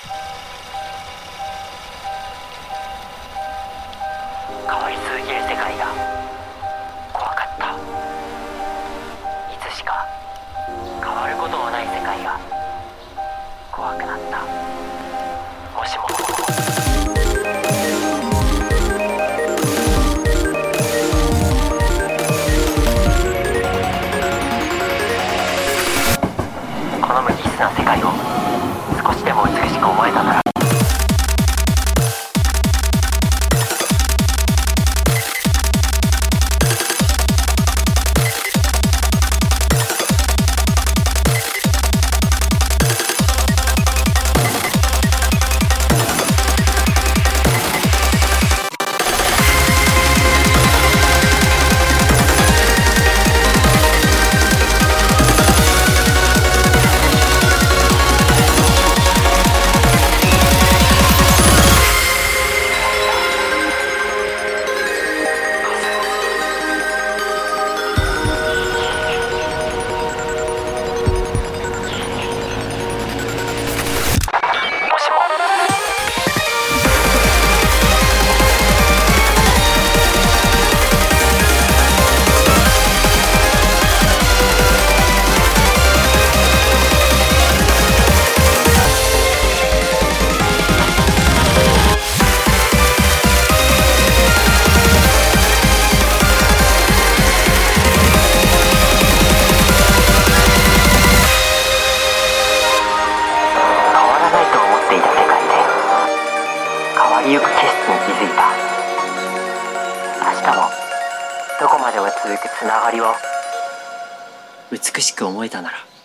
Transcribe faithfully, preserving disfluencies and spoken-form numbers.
変わり続ける世界が怖かった。いつしか変わることもない世界が怖くなった。もしもこの無機質な世界を少しでも美しく思えたなら、変わりゆく景色に気づいた。明日もどこまでも続くつながりを美しく思えたなら。